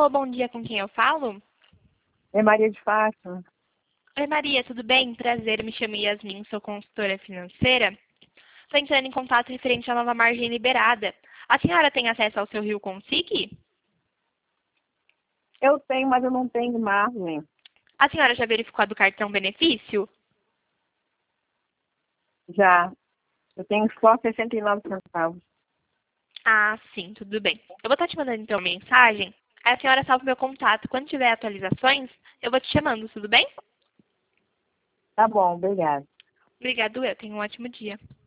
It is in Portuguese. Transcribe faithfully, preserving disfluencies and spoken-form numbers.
Alô, bom dia, com quem eu falo? É Maria de Fátima. Oi, Maria, tudo bem? Prazer, me chamo Yasmin, sou consultora financeira. Estou entrando em contato referente à nova margem liberada. A senhora tem acesso ao seu Rio Consig? Eu tenho, mas eu não tenho margem. A senhora já verificou a do cartão benefício? Já. Eu tenho só sessenta e nove centavos. Ah, sim, tudo bem. Eu vou estar te mandando então uma mensagem. Aí a senhora salva o meu contato. Quando tiver atualizações, eu vou te chamando, tudo bem? Tá bom, obrigada. Obrigado, eu. Tenha um ótimo dia.